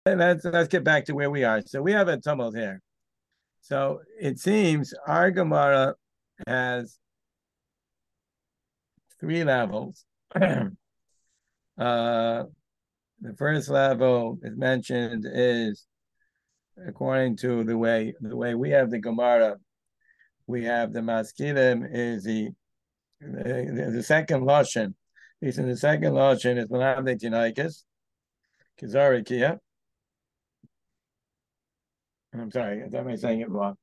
let's get back to where we are. So we have a tumult here. So it seems our Gemara has three levels. The first level is mentioned is according to the way we have the Gemara, we have the Maskilim is the second lashon. He's in the second lashon is Malamde Tinaikis, Kizarikia. I'm sorry, am I saying it wrong?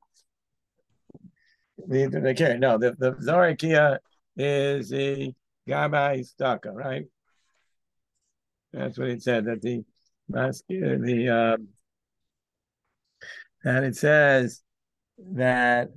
The Zarikia is the Gabai Staka, right? That's what it said that the and it says that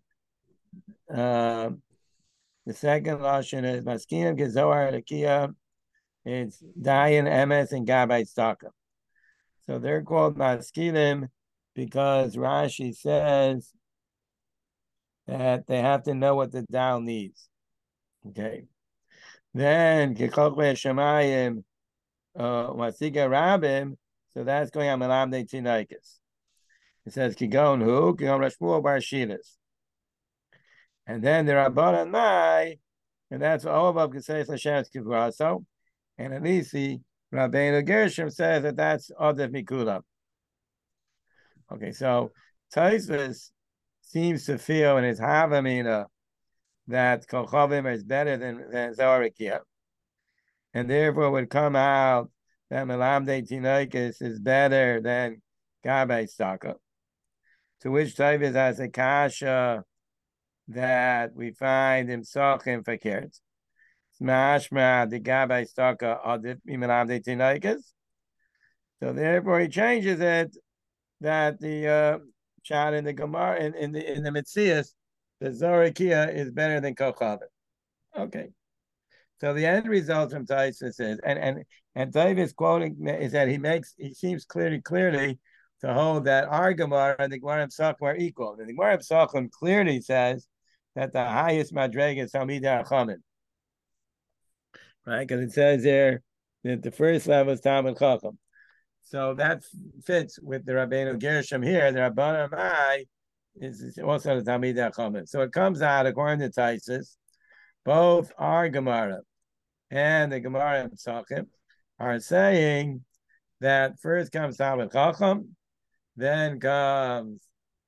the second lashon is Maskinim Gezohar Rakia. It's Dayan Emes and Gabai Staka. So they're called Maskilim because Rashi says that they have to know what the Dal needs. Okay. Then Kekokle Shemayim Wasiga Rabim. So that's going on Malamde Tinaikis. It says Kigon who? Kigon Rashmuel Bar Shilas. And then the Rabban and Mai, and that's all of Keseis Lashem Kivraso. And at least the Rabbeinu Gershom says that that's Odev Mikulam. Okay, so Tosfos seems to feel in his Havamina that Kochavim is better than Zarikia. And therefore would come out that Melamde Tinoikis is better than Gabai Staka. To which Tosfos has a kasha that we find in Sochim Fakert. Mashma the Gabai Staka Adif Melamde Tinoikis. So therefore he changes it that the shot in the Gemara in the Metzias, the Zorikia is better than Kochavim. Okay. So the end result from Tosfos is, and David's quoting is that he seems clearly to hold that our Gemara and the Gemara Psachim are equal. And the Gemara Psachim clearly says that the highest madrega is Talmidei Chachamim, right? Because it says there that the first level is Talmid Chacham. So that fits with the Rabbeinu Gershom here. The Rabban Amai is also the Talmidei Chachamim. So it comes out according to Tosfos, both our Gemara and the Gemara and Psachim are saying that first comes Talmid Chacham, then comes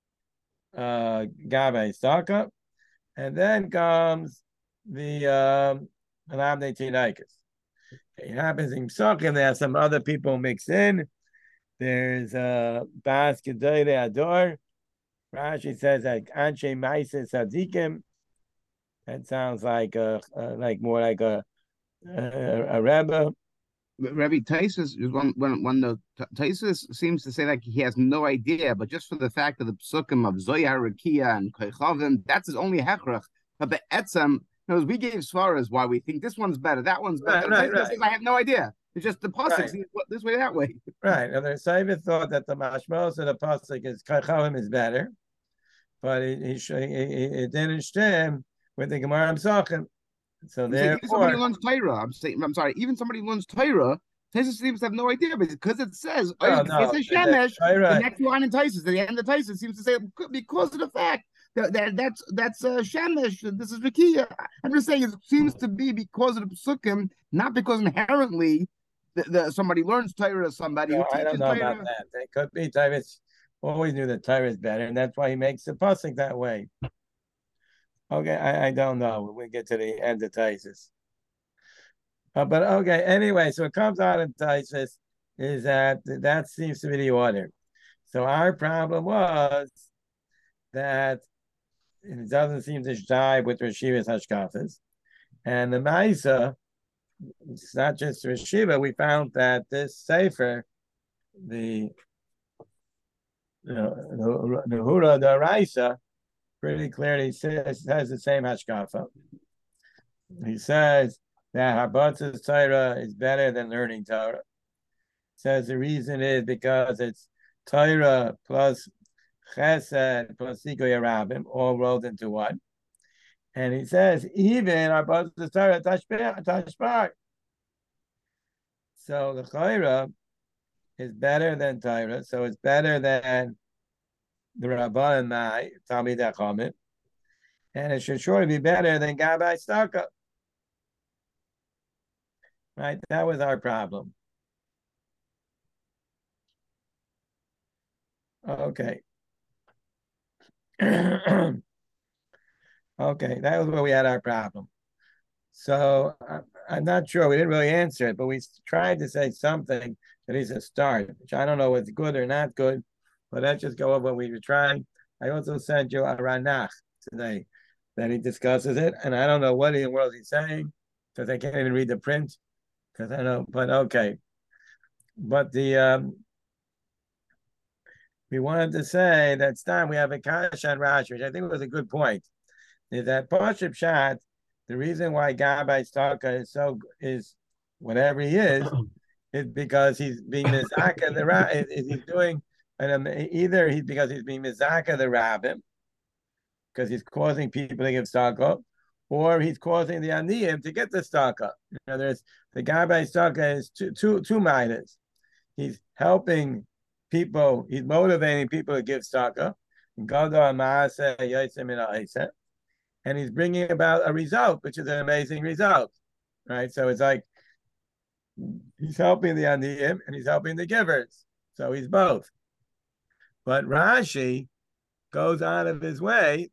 Gabai Staka, and then comes the Malamde Tinaikis. It happens in Psachim, there are some other people mixed in. There's Bas Gedolei Ador. Rashi says like Anshe Maises Sadikim. That sounds like more like a Rebbe. Rabbi Tosfos is when the Tosfos seems to say like he has no idea, but just for the fact of the psukim of Zoyar Rakia and Koichavim, that's his only hechrach. But the etzem, we gave svaras why we think this one's better, that one's better. Right. Says, I have no idea. It's just the pasuk seems this way, that way. Right. And the Saiva thought that the mashmos of the pasuk is Koichavim is better, but it didn't stem with the Gemara Psachim. So therefore, somebody learns Torah. I'm sorry. Even somebody learns Torah. Tosfos seems to have no idea, but because it says it's a shemesh, the next line in Tosfos, the end of Tosfos seems to say because of the fact that's shemesh. This is Rakia. I'm just saying it seems to be because of the psukim, not because inherently somebody learns Torah. Somebody who teaches I don't know Torah. About that. It could be Tosfos always knew that Torah is better, and that's why he makes the pasuk that way. Okay, I don't know. When we get to the end of Tosfos. But okay, anyway, so it comes out in Tosfos is that seems to be the order. So our problem was that it doesn't seem to jive with Rashiva's Hashkafas. And the Maisa, it's not just Rashiva, we found that this Sefer, the Hura the Raisa, pretty clearly says the same hashkafa. He says that Habatzas Torah is better than learning Torah. Says the reason is because it's Torah plus Chesed plus Sikoy Rabim all rolled into one. And he says even Habatzas Torah Tashbar. So the Chayra, is better than Torah, so it's better than the Rabban Mai, Talmid Chachamim, and it should surely be better than Gabbai Staka. Right? That was our problem. Okay. Okay, that was where we had our problem. So I'm not sure. We didn't really answer it, but we tried to say something that is a start, which I don't know what's good or not good, but let's just go over what we were trying. I also sent you a Ranach today that he discusses it, and I don't know what in the world he's saying because I can't even read the print because I know, but okay. But we wanted to say that time we have a Kash on Rashi, which I think was a good point, is that Pashup Shat, the reason why Gabbai Staka is whatever he is because he's being Mizaka the he's doing either he's because he's being Mizaka the Rabbim, because he's causing people to give Staka, or he's causing the Aniyim to get the Staka. You know, there's the Gabbai Staka is two minors. He's helping people, he's motivating people to give Staka. And he's bringing about a result, which is an amazing result, right? So it's like he's helping the Aniyim and he's helping the givers. So he's both. But Rashi goes out of his way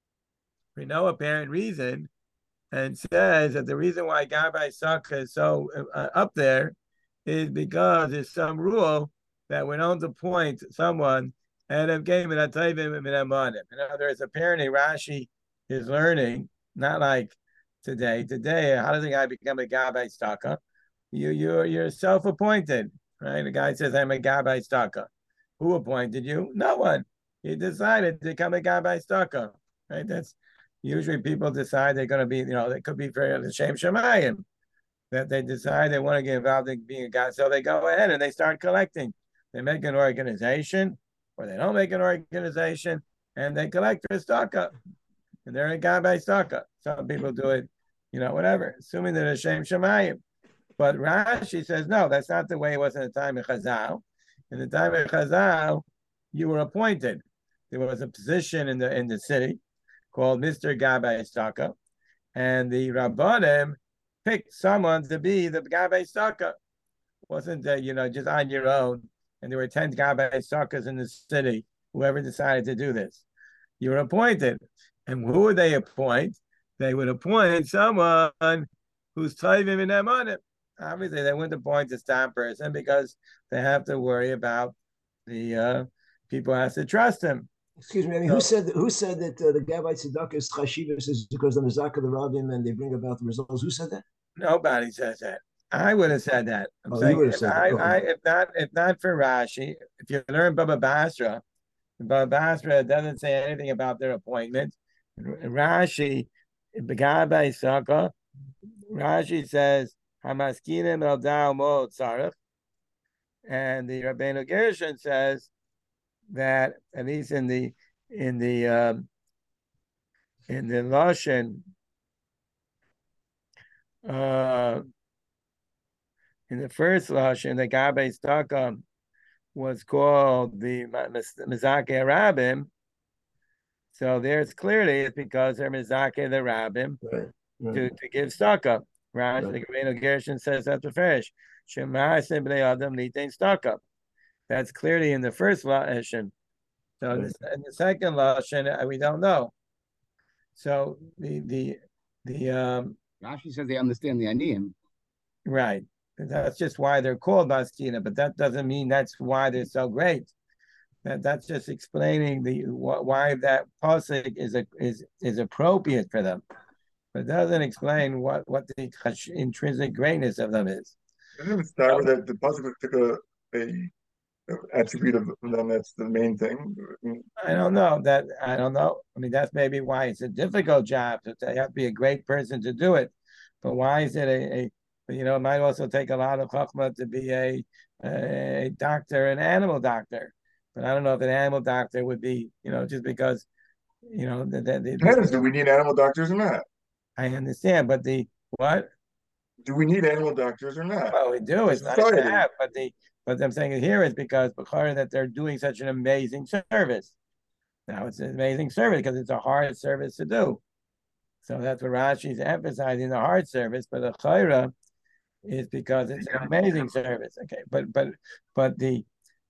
for no apparent reason and says that the reason why Gabbai Staka is so up there is because there's some rule that we don't appoint someone and of game in other words, apparently Rashi is learning, not like today. Today, how does a guy become a Gabbai Staka? You're self-appointed, right? The guy says, I'm a Gabbai Staka. Who appointed you? No one. You decided to become a Gabbai Staka, right? That's usually people decide they're going to be, they could be for the Shem Shemayim, that they decide they want to get involved in being a guy. So they go ahead and they start collecting. They make an organization, or they don't make an organization, and they collect for Staka. And they're a Gabbai Staka. Some people do it, whatever, assuming that it's Shem Shemayim. But Rashi says, no, that's not the way it was in the time of Chazal. In the time of Chazal, you were appointed. There was a position in the city called Mr. Gabbai Staka, and the Rabbanim picked someone to be the Gabbai Staka. It wasn't just on your own. And there were 10 Gabbai Stakas in the city. Whoever decided to do this, you were appointed. And who would they appoint? They would appoint someone who's Tovim in Emanim. Obviously, they wouldn't appoint a star person because they have to worry about the people have to trust him. Excuse me, I mean, who said that the Gabbai Tzedakah is Chashivas is because the Mizaka the Rabbim and they bring about the results? Who said that? Nobody says that. I would have said that. You would have said that. If not for Rashi, if you learn Baba Basra doesn't say anything about their appointment. Rashi, Gabbai Staka, Rashi says Hamaskinim el Dao Mo Tzarech, and the Rabbeinu Gershon says that at least in the Lashon, in the first Lashon, the Gabbai Staka was called the Mizake Rabbim. So there's clearly it's because they're Mizake the Rabbim to give Staka. Right? The Rabbeinu Gershon says that's the first. Shema Bnei Adam Litain Staka. That's clearly in the first Lashon. So in the second Lashon, we don't know. So the Rashi says they understand the Aniyim. Right. That's just why they're called Maskina, but that doesn't mean that's why they're so great. That's just explaining why that pasuk is appropriate for them, but it doesn't explain what the intrinsic greatness of them is. Doesn't it start with that the pasuk took a attribute of them that's the main thing? I don't know. I mean, that's maybe why it's a difficult job. So you have to be a great person to do it. But why is it it might also take a lot of chachma to be a doctor, an animal doctor. But I don't know if an animal doctor would be, just because, do we need animal doctors or not? I understand, but what? Do we need animal doctors or not? Well, we do. It's nice to have, but But I'm saying here is because that they're doing such an amazing service. Now it's an amazing service because it's a hard service to do. So that's what Rashi is emphasizing, the hard service, but the chayra is because it's an amazing service. Okay, but the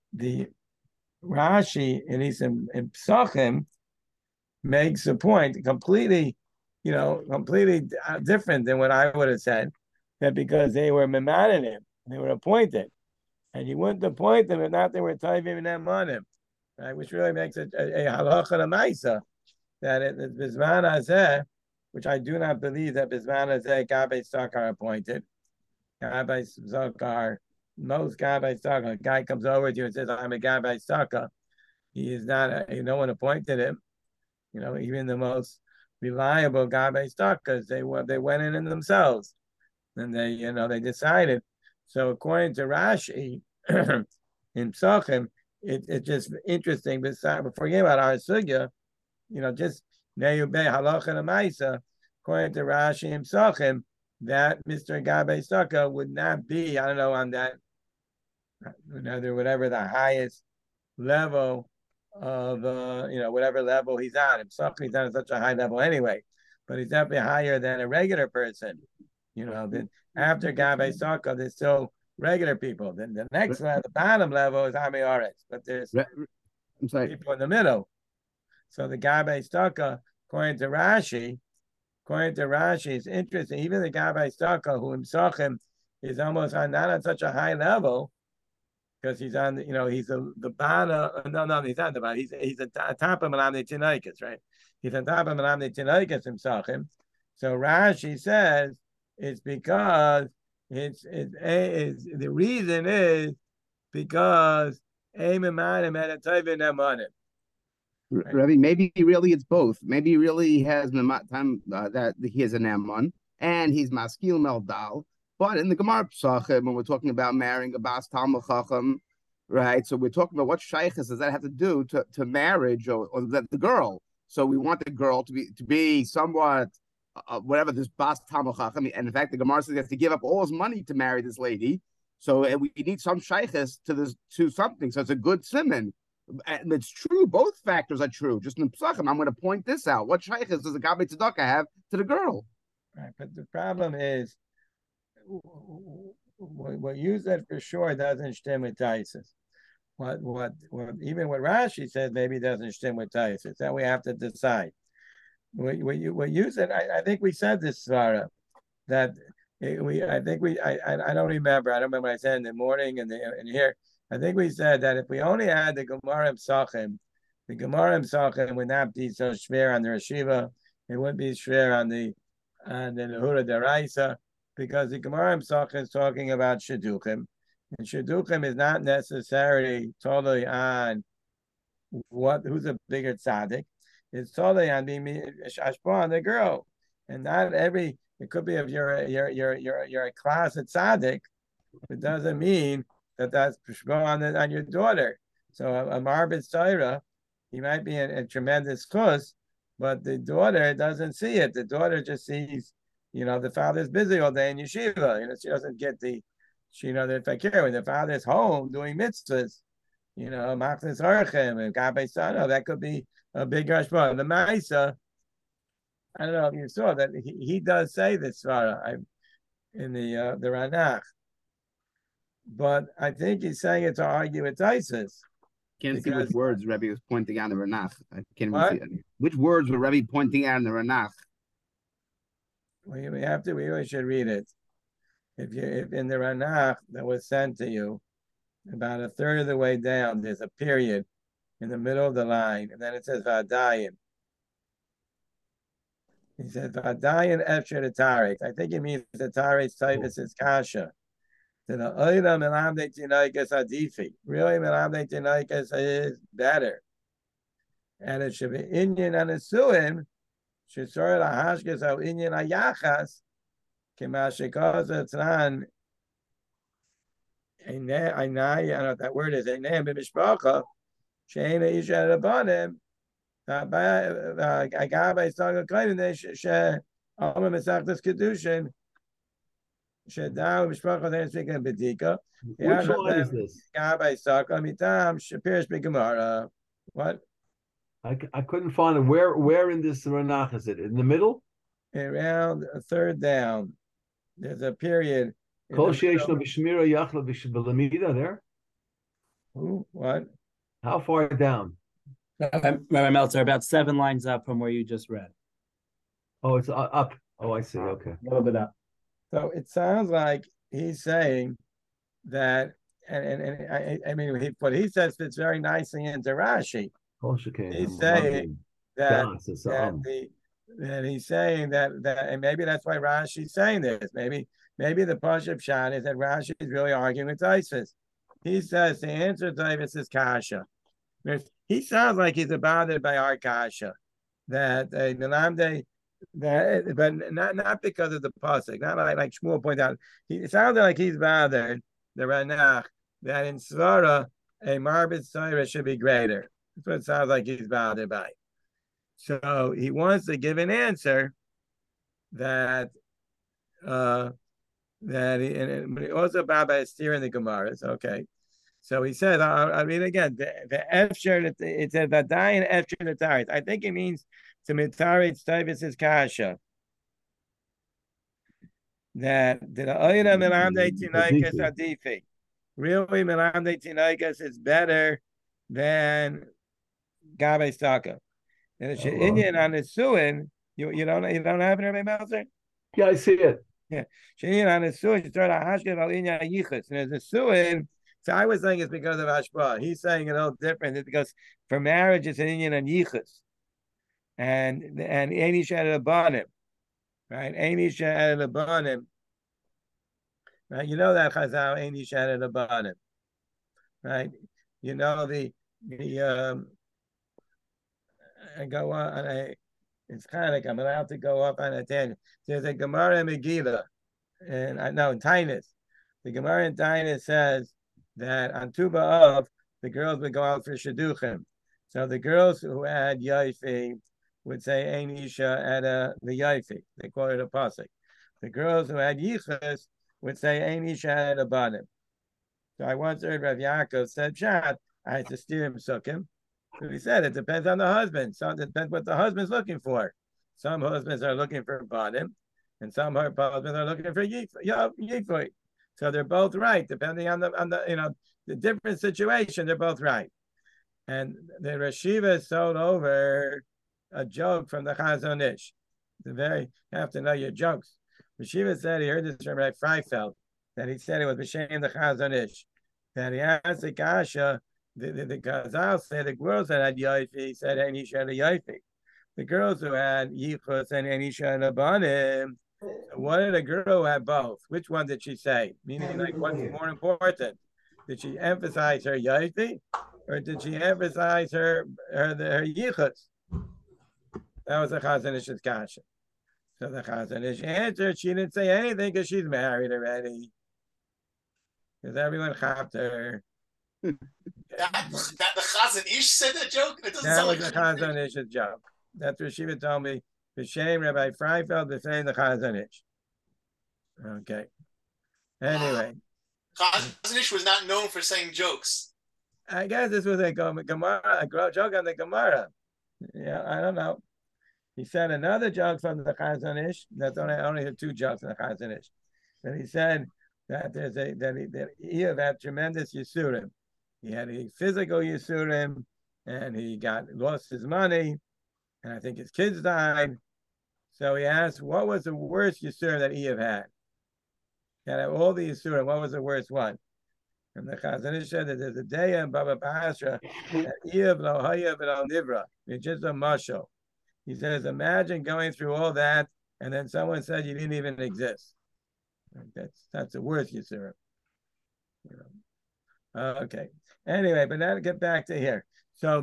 Rashi, at least in Psachim, makes a point completely different than what I would have said, that because they were memanim, they were appointed, and you wouldn't appoint them if not they were tovim and emanim, right? Which really makes it a halacha lemaisa that it bisman hazeh, which I do not believe that bisman hazeh gabei tzedakah are appointed. Gabei tzedakah, most gabei tzedakah, a guy comes over to you and says, "I'm a gabei tzedakah." He is not. No one appointed him. Even the most reliable gabei tzedakahs, they went in themselves, and they decided. So according to Rashi in Psachim, it's just interesting. Before forget about our sugya, just neyubei halacha lemaisa. According to Rashi in Psachim, that Mr. Gabei tzedakah would not be, I don't know, on that, whatever the highest level of whatever level he's on. Himself, he's on such a high level anyway, but he's definitely higher than a regular person. Then after Gabei tzedakah, there's still regular people. Then the next level, the bottom level is Ami Aretz, but there's people in the middle. So the Gabei tzedakah, according to Rashi, it's interesting. Even the Gabei tzedakah, who himself is almost not on such a high level, because he's on, he's the bana. No, he's not the bana. He's a top of Malamne Tinaikas, right? He's on top of Malamne Tinaikas himself. So Rashi says it's because it's the reason is because Rabbi, maybe really it's both. Maybe really he has time that he has an Amon and he's maskil meldal. But in the Gemara Psachim, when we're talking about marrying a Bas Talmud Chacham, right? So we're talking about what shaykhs does that have to do to marriage or the girl. So we want the girl to be somewhat whatever this Bas Talmud Chacham. And in fact, the Gemara says he has to give up all his money to marry this lady. So we need some shaykhs to something. So it's a good simon. And it's true. Both factors are true. Just in Psachim, I'm going to point this out. What shaykhs does the Gabei tzedakah have to the girl? Right, but the problem is, what you said for sure doesn't stem with Taisus. What even what Rashi said maybe doesn't stem with Taisus. That we have to decide. What you said, I think we said this, Svara, that I don't remember. I don't remember what I said in the morning and here. I think we said that if we only had the Gemara Psachim, the Gemara Psachim would not be so shver on the Rashiva. It wouldn't be shver on the Nehura Deraisa, because the Gemara Psachim is talking about Shidduchim. And Shidduchim is not necessarily totally on who's a bigger tzaddik. It's totally on being ashpa on the girl. And not every, it could be if you're a class at tzaddik, it doesn't mean that's ashpa on your daughter. So a marbit tzayra, he might be a tremendous chus, but the daughter doesn't see it. The daughter just sees, the father's busy all day in yeshiva. She doesn't get the fakir. When the father's home doing mitzvahs, machnes harchem and gabei sana, that could be a big hashpah. The Maisa, I don't know if you saw that he does say this svara in the Ranach, but I think he's saying it to argue with Taisus. Can't see which words Rebbe was pointing out in the Ranach. I can't even see it. Which words were Rebbe pointing out in the Ranach? We really should read it. If in the Ranach that was sent to you, about a third of the way down, there's a period in the middle of the line, and then it says Vadayin. He says Vadayin Efsher Tarik. I think it means the Tarik Taifus is Kasha. Then the Oida Melamde Tinaikas Adifi. Really, Melamde Tinaikas is better. And it should be Inyan and Asuim, Shesor Lahashkas of Inyan Ayachas, Kimashikosa Tran. I don't know what that word is. A name b'mishpacha, she'ena isha rabbanim. Agabei saga kainene she omer mesachtas kedushin. Shedau Mishpacha they're speaking Bedika. Which line is this? Gabay Saka Mitam Shapirish Bigamara. What? I couldn't find it. Where in this Ranach is it? In the middle? Around a third down. There's a period. Kol Sheish No B'Shmira Yachla B'Lamida there? Who? What? How far down? Rabbi Meltzer, about 7 lines up from where you just read. Oh, it's up. Oh, I see. Okay. A little bit up. So it sounds like he's saying that, and I mean, what he says fits very nicely into Rashi. He's saying that he's saying that, and maybe that's why Rashi's saying this. Maybe the Pashup shot is that Rashi is really arguing with Tosfos. He says the answer to Tosfos is kasha. He sounds like he's bothered by our kasha, that but not because of the pasuk, not like Shmuel pointed out. It sounds like he's bothered the Ranach that in Svara a marbit Torah should be greater. That's what it sounds like he's bothered by. So he wants to give an answer that he also bothered by steering the Gemaras. Okay. So he says, I mean, again, the Efsher, it says Vadayin Efsher Nataris. I think it means to Mitarit Tosfos' Kasha. That the Oira Melamdei Tinaikas Adifi. Really, Melamdei Tinaikas is better than Gabe Staka. And it's Indian on the Suin. You don't have it, Rabbi Meltzer? Yeah, I see it. Yeah. Indian on the Suin, you start a Hashkev Al Inya Yichus. And there's a Suin. So I was saying it's because of Hashpah. He's saying it all different. It's because for marriage it's an Indian and Yichus. And Eini Shad Abanim. Right? Eini Shad Abanim. Right? You know that Chazal Eini Shad Abanim. Right? You know the I go on it's kind of like I'm allowed to go up on a tangent. There's a Gemara in Megillah, and I know in Tainus. The Gemara in Tainus says that on Tu B'Av, the girls would go out for Shidduchim. So the girls who had Yaifi would say Ein Isha at the Yaifi. They call it a pasuk. The girls who had Yichus would say Ein Isha at a Banim. So I once heard Rav Yaakov said, Shad, I had to steer him Sukkim. So he said, it depends on the husband. So it depends what the husband's looking for. Some husbands are looking for Banim, and some husbands are looking for Yifui. So they're both right, depending on the different situation. They're both right. And the Rashiva sold over a joke from the Chazon Ish. You have to know your jokes. Rashiva said he heard this from Rabbi Freifeld, that he said it was b'shem the Chazon Ish, that he asked the Kasha. The Chazal said the girls that had Yaifi said Ein Isha had a Yaifi. The girls who had Yichus and Ein Isha had a Banim. What did a girl who had both? Which one did she say? Meaning, like, what's more important? Did she emphasize her Yaifi, or did she emphasize her Yichus? That was the Chazon Ish's kasha. So the Chazon Ish answered, she didn't say anything because she's married already. Because everyone chapped her. That the Chazon Ish said that joke? It doesn't that sound was like the Chazon Ish's joke. That's what Shiva told me. B'shem Rabbi Freifeld, the same the Chazon Ish. Okay. Anyway. Chazon Ish was not known for saying jokes. I guess this was a Gemara, a joke on the Gemara. Yeah, I don't know. He said another joke from the Chazon Ish. That's only had 2 jokes in the Chazon Ish. But he said that that he had tremendous Yisurim. He had a physical Yisurim, and he lost his money, and I think his kids died. So he asked, what was the worst Yisurim that Eev had? He had all the Yisurim. What was the worst one? And the Chazon Ish said that there's a day in Baba Basra that Eev lo haya v'lo nivra. It's just a mashal. He says, imagine going through all that, and then someone said you didn't even exist. That's the worst Yisurim. Okay. Anyway, but now to get back to here. So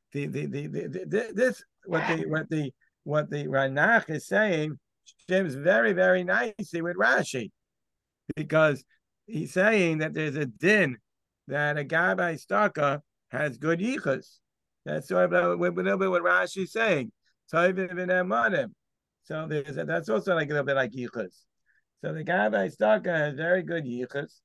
what the Ranach is saying stems very, very nicely with Rashi, because he's saying that there's a din that a guy by Staka has good yichus. That's sort of a little bit what Rashi's saying. So that's also like a little bit like yichus. So the Gabbai Staka has very good yichus.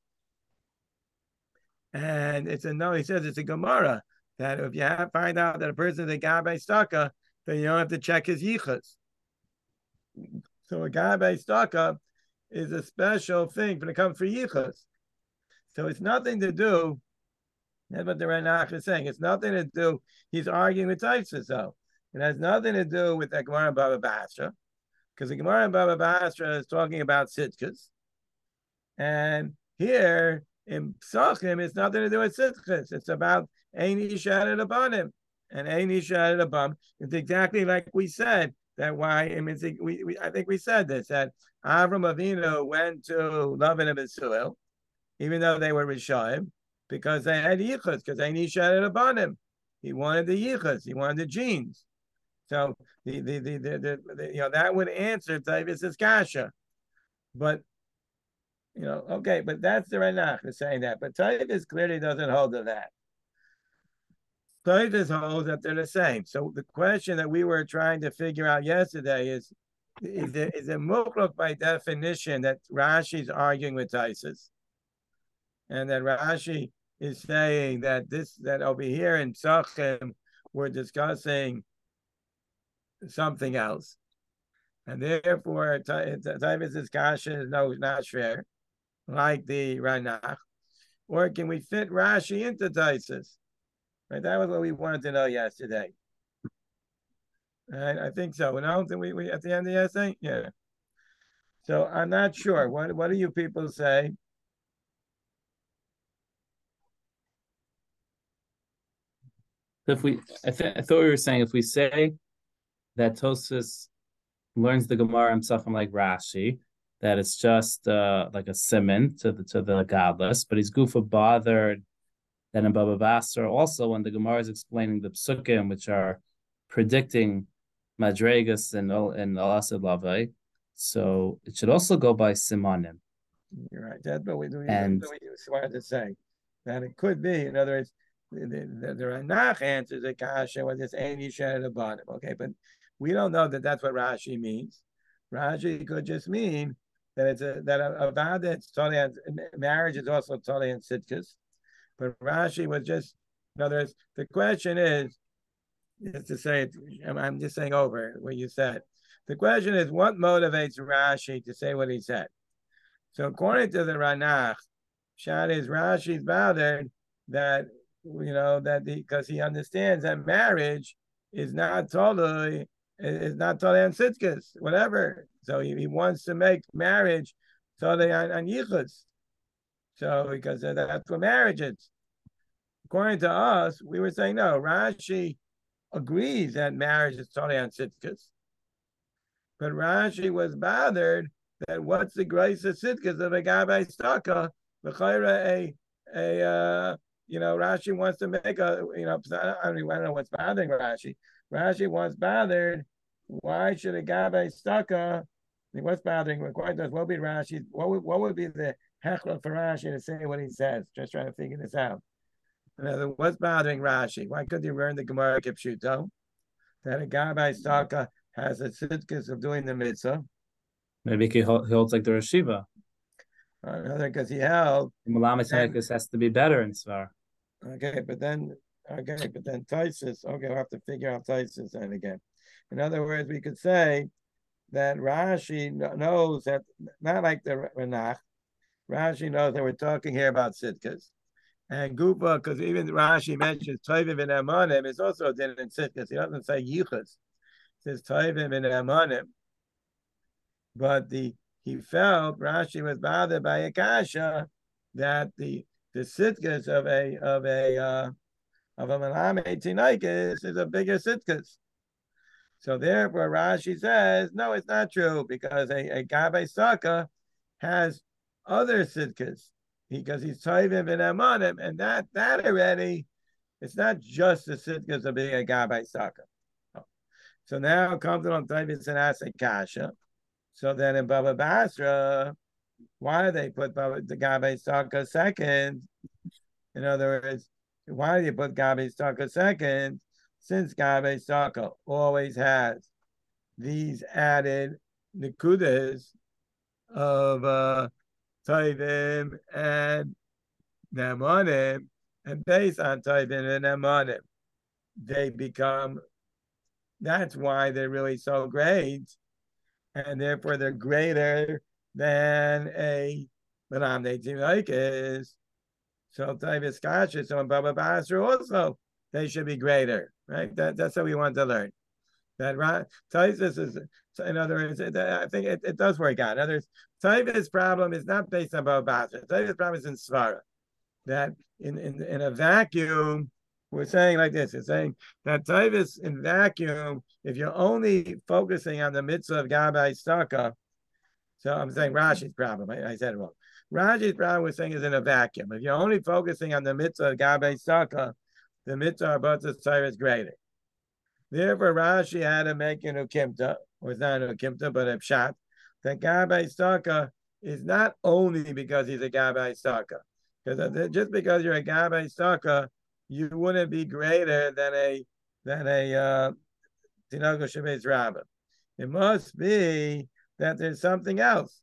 And he says it's a Gemara that if you find out that a person is a Gabbai Staka, then you don't have to check his yichus. So a Gabbai Staka is a special thing when it comes for yichus. So it's nothing to do. That's what the Ranach is saying. It's nothing to do. He's arguing with Taisa, so it has nothing to do with the Gemara and Baba Basra, because the Gemara and Baba Basra is talking about Sitkas, and here in Psachim, it's nothing to do with Sitkas. It's about Ein Isha Abanim, and Ein Isha Abam. It's exactly like we said that. Why? I mean, I think we said this, that Avram Avinu went to Lavan and Besuel, even though they were Rishayim, because they had yichus, because they nishared upon him. He wanted the yichus, he wanted the genes. So that would answer Tavis' kasha. But okay, but that's the Ranach is saying that. But Tavis clearly doesn't hold to that. Tavis holds that they're the same. So the question that we were trying to figure out yesterday is it mukluk by definition that Rashi's arguing with Taisus, and that Rashi is saying that over here in Psachim we're discussing something else, and therefore Tavis' kasha is not fair, like the Ranach, or can we fit Rashi into Taisus? Right, that was what we wanted to know yesterday. Right, I think so. And I don't think we at the end of the essay, yeah. So I'm not sure. What do you people say? I thought we were saying if we say that Tosfos learns the Gemara and Psachim like Rashi, that it's just like a siman to the godless, but he's gufa bothered. Then in Baba Basra, also when the Gemara is explaining the psukim, which are predicting madregas and al asad lavai, so it should also go by simanim. You're right. That's what we wanted to say, that it could be. In other words, the Ranach answers the kasha with this Ein Yisher Abanim. Okay, but we don't know that that's what Rashi means. Rashi could just mean that it's a vow that's totally on marriage is also totally on sitkas. But Rashi was just, in other words, the question is to say it, I'm just saying over what you said. The question is, what motivates Rashi to say what he said? So according to the Ranach, Shad is Rashi's bothered that, because he understands that marriage is not totally on sitkas, whatever. So he wants to make marriage totally on yichus. So because that's what marriage is. According to us, we were saying no. Rashi agrees that marriage is totally on sitkas, but Rashi was bothered that what's the grace of sitkas of a Gabbai Staka? Rashi wants to make I don't know what's bothering Rashi. Rashi was bothered. Why should a Gabbai Staka? What's bothering? According to us, what would be Rashi? What would be the hechla for Rashi to say what he says? Just trying to figure this out. What's bothering Rashi? Why couldn't he learn the Gemara Kipshuto that a Gabbai Staka has a sitkas of doing the mitzvah? Maybe he holds like the Rashiva. Because he held Malamet has to be better in Svar. Okay, but then Taisus. Okay, we'll have to figure out Taisus then again. In other words, we could say that Rashi knows that, not like the Ranach, Rashi knows that we're talking here about sitkas. And Gufa, because even Rashi mentions Tovim and Amanim, is also a din in sitkas. He doesn't say yichus. He says Tovim and Amanim. But he felt Rashi was bothered by a kasha that the sitkas of a Malamed Tinaikis is a bigger sitkas. So therefore Rashi says, no, it's not true, because a Gabbai Staka has other sitkas, because he's Tovim and Amanim, and that already, it's not just the sitkas of being a Gabbai Staka. So now it comes on Tovim and Asa Kasha. So then in Baba Basra, why do they put the Gabbai Staka second? In other words, why do you put Gabbai Staka second? Since Gabbai Staka always has these added nikudas Tovim and Nemanim, and based on Tovim and Nemanim, they become. That's why they're really so great, and therefore they're greater than a Manamne Tinoikis. So Tavis Kasha, so in Baba Basra also, they should be greater, right? That's what we want to learn. That Tavis is, in other words, I think it does work out. In other words, Tavis' problem is not based on Baba Basra. Tavis' problem is in Svara. That in a vacuum, we're saying like this, it's saying that Tavis in vacuum, if you're only focusing on the mitzvah of Gabbai Staka, so I'm saying Rashi's problem, I said it wrong. Rashi's problem we're saying is in a vacuum. If you're only focusing on the mitzvah of Gabbai Staka, the mitzvah about the Torah is greater. Therefore, Rashi had to make an ukimta, or it's not an ukimta, but a pshat, that Gabbai Staka is not only because he's a Gabbai Staka. Because just because you're a Gabbai Staka, you wouldn't be greater than a Tinogo Shemetz Rabbah. It must be that there's something else.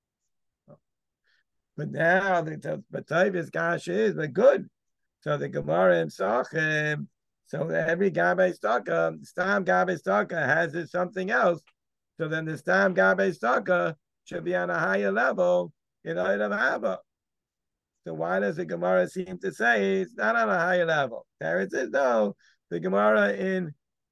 But now but Tavis Gash is but good. So the Gemara in Sachim, so every Gabbai Staka, Stam Gabbai Staka has something else. So then the Stam Gabbai Staka should be on a higher level in Olam Haba. So why does the Gemara seem to say it's not on a higher level? There it is. No, the Gemara in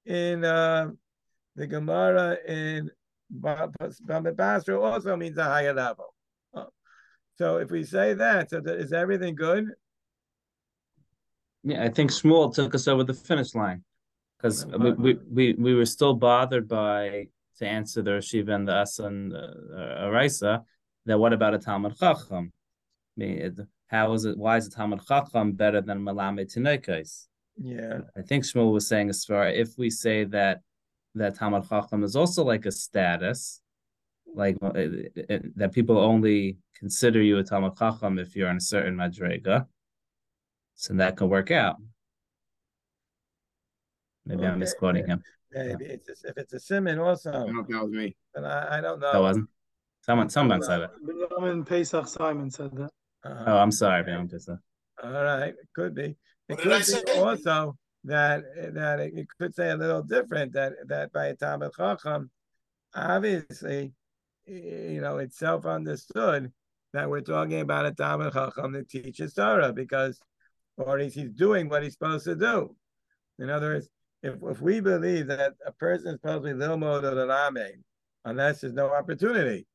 Bamid Basra also means a higher level. So if we say that, so is everything good? Yeah, I think Shmuel took us over the finish line because we were still bothered by, to answer the Rashiva and the Asa and Araisa, that what about a Talmud Chacham? I mean, how is it? Why is a Talmud Chacham better than Malamed Tinekais? Yeah, I think Shmuel was saying as far if we say that Talmud Chacham is also like a status, like that people only consider you a Talmud Chacham if you're in a certain madrega, so that could work out. Maybe I'm misquoting him. Maybe if it's a simon also. I don't know if that was me. But I don't know. That wasn't. Someone said it. Benjamin Pesach Simon said that. Oh, I'm sorry, Benjamin Pesach. All right, it could be. It What did could I be say? also that it could say a little different that by a Talmud Chacham, obviously, it's self understood that we're talking about a Talmud Chacham that teaches Torah because, or he's doing what he's supposed to do. In other words, if we believe that a person is supposed to be lilmod or l'lamed, unless there's no opportunity.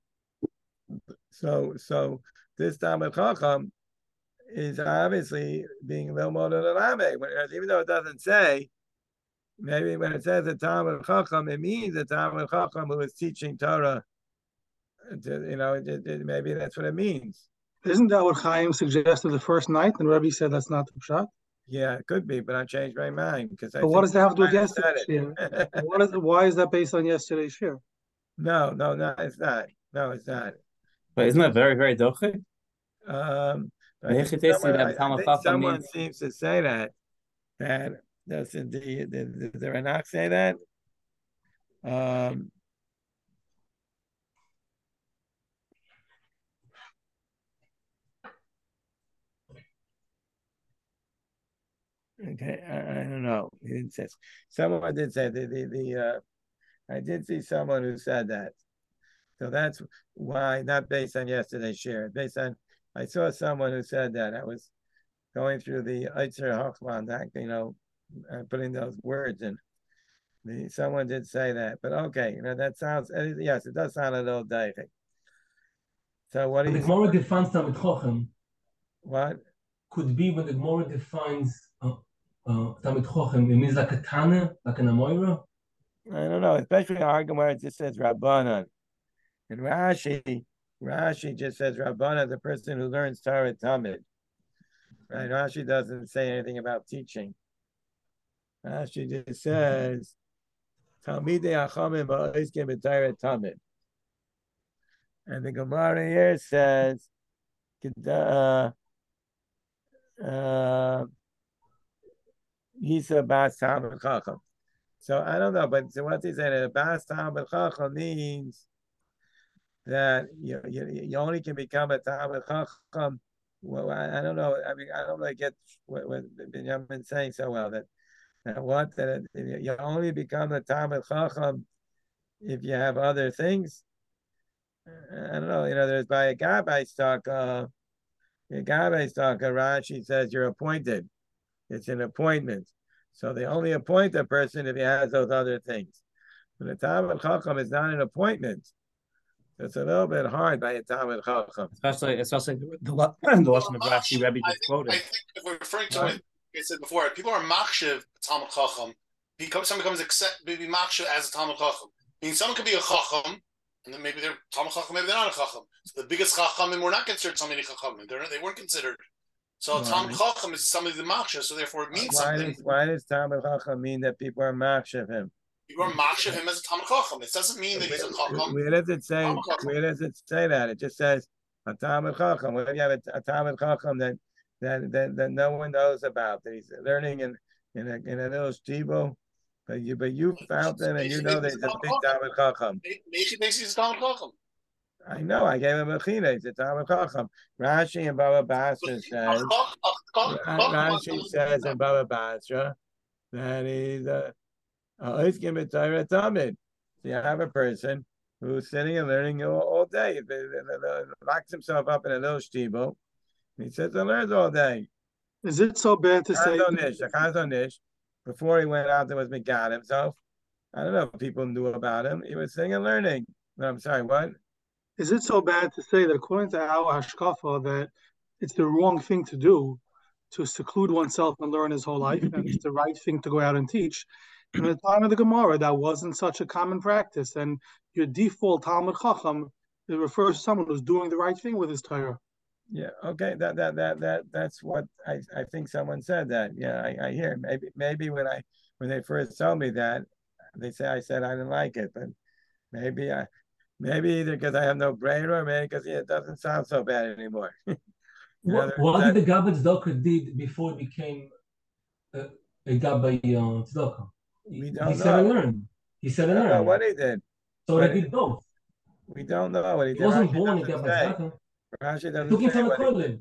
So this Talmud Chacham is obviously being lilmod or l'lamed, even though it doesn't say. Maybe when it says a Talmud Chacham, it means a Talmud Chacham who is teaching Torah. Maybe that's what it means. Isn't that what Chaim suggested the first night? And Rabbi said that's not the pshat. Yeah, it could be, but I changed my mind because I. But what does that have to do with yesterday's shir? Why is that based on yesterday's shir? No, it's not. No, it's not. But isn't that very, very doche? I think someone seems to say that does indeed the Ranak say that? Okay, I don't know. He didn't say. Someone did say I did see someone who said that. So that's why, not based on yesterday's share, based on, I saw someone who said that. I was going through the Eitzer Hochman, putting those words in. Someone did say that, but okay, that sounds, yes, it does sound a little dicey. So what do you? The Gemara defines Talmud Chacham. What? Could be when the Gemara defines Talmud Chacham, it means like a Tana, like an Amoira? I don't know, especially our Gemara just says Rabbanan. And Rashi just says Rabbanan, the person who learns Torah Talmud. Right? Rashi doesn't say anything about teaching. Rashi just says Talmidei Achamim ba'oiskim b'Torah Talmud. And the Gemara here says Yisa Bas Talmud Chacham. So I don't know, but so what's he saying? Bas Talmud Chacham means that you only can become a Talmid Chacham. Well, I don't know. I mean, I don't really get what Benjamin's saying so well. That you only become a Talmid Chacham if you have other things. I don't know. There's by a Gabbai stock. Rashi says you're appointed. It's an appointment. So they only appoint a person if he has those other things. But a Talmid Chacham is not an appointment. It's a little bit hard by a Talmid Chacham. Especially the Lashon of Rashi Rebbe just quoted. I think if we're referring to what I said before, people are machshev Talmid Chacham. Someone becomes maybe machshev as a Talmid Chacham. I mean, someone could be a Chacham, and then maybe they're Talmid Chacham, maybe they're not a Chacham. So the biggest Chachamim were not considered Talmidei Chachamim. They weren't considered. So Talmid Chacham is somebody the machshev, so therefore it means something. Why does Talmid Chacham mean that people are machshev him? You are machshev him as a Talmid Chacham. It doesn't mean that he's a Chacham. Where does it say? Where does it say that? It just says a Talmid Chacham. Where you have a Talmid Chacham that no one knows about, that he's learning in a little shtibo, but you found them and you know there's a big Talmid Chacham. Maybe he's a Talmid Chacham. I know. I gave him a china. It's a Talmid Chacham. Rashi and Baba Basra says. Rashi says in Baba Basra that he's a. So you have a person who's sitting and learning all day. He locks himself up in a little shtibo. He sits and learns all day. Is it so bad to say? Before he went out, there was Megad himself. I don't know if people knew about him. He was sitting and learning. No, I'm sorry, what? Is it so bad to say that according to our hashkafa that it's the wrong thing to do to seclude oneself and learn his whole life, and it's the right thing to go out and teach? In the time of the Gemara, that wasn't such a common practice, and your default Talmid Chacham, it refers to someone who's doing the right thing with his Torah. Yeah, okay, that's what I think someone said that. Yeah, I hear. Maybe when they first told me that, I said I didn't like it, but maybe either because I have no brain or maybe because it doesn't sound so bad anymore. What did the Gabbai Tzedakah did before it became a Gabbai Tzedakah? We don't know. He said and learned. He said and learned. Know what he did. So he did both. We don't know what he did. He wasn't born a Gabbai Tzedakah. Rashi doesn't took him say from the what Kollel.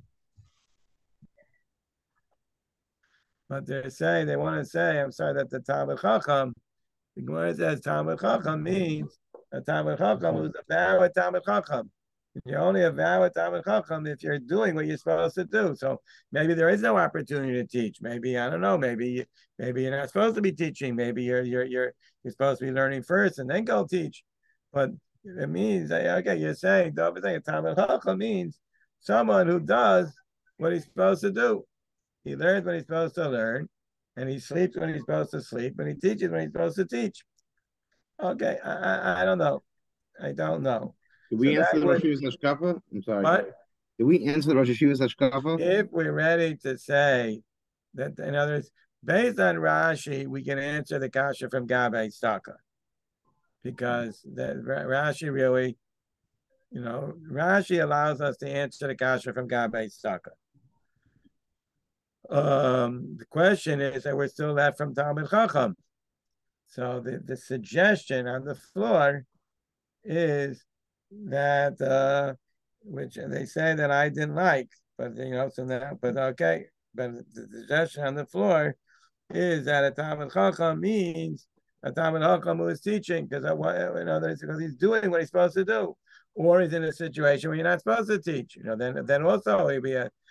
But they're saying, they want to say, I'm sorry, that the Talmid Chacham, the Gemara says Talmid Chacham means a Talmid Chacham who's a vow at Talmid Chacham. You're only a vow at Talmid Chacham if you're doing what you're supposed to do. So maybe there is no opportunity to teach. Maybe, I don't know, maybe you're not supposed to be teaching. Maybe you're supposed to be learning first and then go teach. But it means, okay, you're saying Talmid Chacham means someone who does what he's supposed to do. He learns what he's supposed to learn, and he sleeps when he's supposed to sleep, and he teaches when he's supposed to teach. Okay, I don't know. I don't know. Did we answer the Rosh Hashanah's hashkafa? I'm sorry. What? Did we answer the Rosh Hashanah's hashkafa? If we're ready to say that, in other words, based on Rashi, we can answer the kasha from Gabbai Staka. Because Rashi really, Rashi allows us to answer the kasha from Gabbai Staka. The question is that we're still left from Talmid Chacham. So the suggestion on the floor is that which they say that I didn't like, but okay. But the suggestion on the floor is that a Talmid Chacham means a Talmid Chacham who is teaching, because he's doing what he's supposed to do, or he's in a situation where you're not supposed to teach. Then also he'll be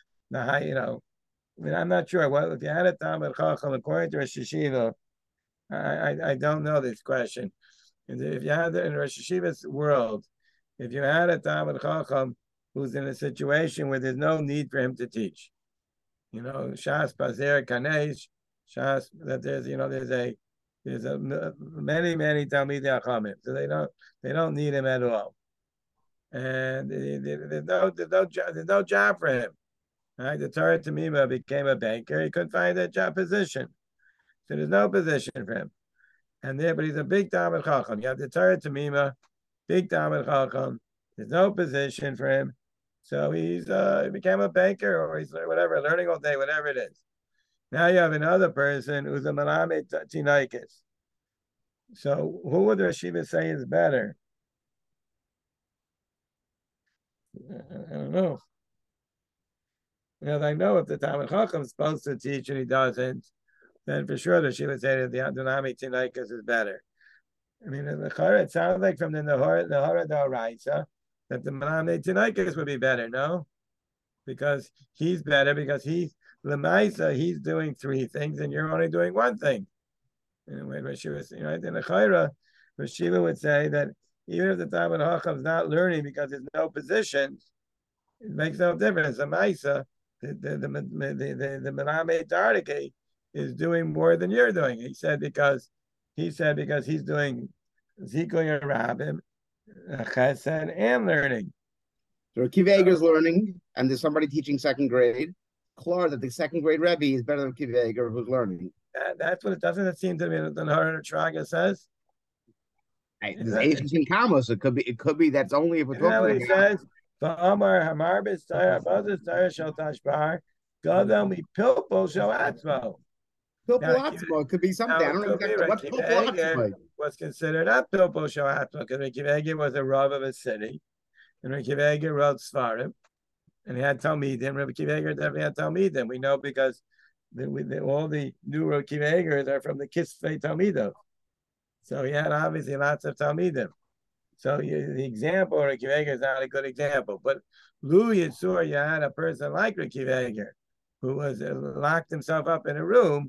I'm not sure. Well, if you had a Talmid Chacham according to Rosh Hashiva, I don't know this question. If you had in Rosh Hashiva's world, if you had a Talmid Chacham who's in a situation where there's no need for him to teach, Shas Pazer Kanesh, Shas that there's many Talmidei Chachamim, so they don't need him at all, and there's no job for him. Right? The Torah Tamima became a banker. He couldn't find a job position. So there's no position for him. But he's a big Talmid Chacham. You have the Torah Tamima, big Talmid Chacham. There's no position for him. So he became a banker, or he's whatever, learning all day, whatever it is. Now you have another person who's a Malamed Tinaikis. So who would the Rosh Hashiva say is better? I don't know. I know if the Talmud Chacham is supposed to teach and he doesn't, then for sure she would say that the Adonami Tinaikas is better. I mean, in the Chara, it sounds like from the Nahara Raisa that the Manamne Tinaikas would be better, no? Because he's better, because he's Lemaisa, he's doing three things and you're only doing one thing. And when Rashiva, in the Chara, Rashiva would say that even if the Talmud Chacham is not learning because there's no positions, it makes no difference. The Maisa, the Mename Dardike is doing more than you're doing. He said because he's doing Zikul Rabbim, Chesed, and learning. So Akiva Eger is learning, and there's somebody teaching second grade. Clear that the second grade Rebbe is better than Akiva Eger who's learning. That's what it doesn't. It seem to me that the Nahara Traga says. There's Aishas in Kamos. It could be. That's only if we're talking about. He says, "Va'amar Hamar b'Stayar Bazis Stayar Shel Tashbar Gadol Mi Pilpul Shel Atzmo." Pilpul Atzmo. It could be something. I don't know exactly what Pilpul Atzmo was considered not Pilpul Shel Atzmo because Akiva Eger was a rav of a city, and Akiva Eger wrote Svarim, and he had Talmidim. Rabbi Akiva Eger definitely had Talmidim. We know because all the new Akiva Egers are from the Kisvei Talmidim. So he had obviously lots of Talmidim. So the example of Akiva Eger is not a good example. But Lu Yitzur, you had a person like Akiva Eger who was locked himself up in a room,